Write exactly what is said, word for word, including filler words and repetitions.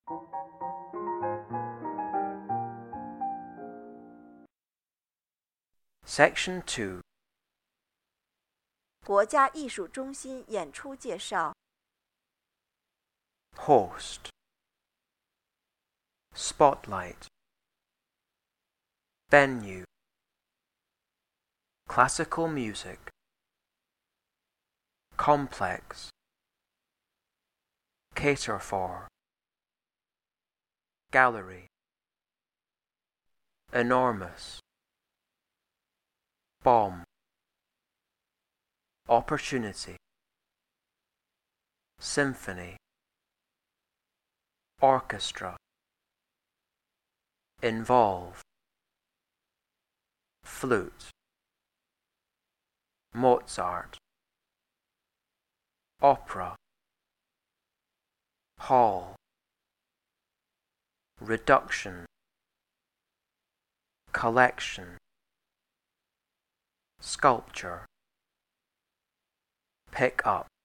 Section two. 国家艺术中心演出介绍 Host. Spotlight. Venue. Classical music. Complex. Cater for. Gallery. Enormous. Bomb. Opportunity. Symphony. Orchestra. Involve. Flute. Mozart. Opera. Hall. Reduction. Collection. Sculpture. Pick up.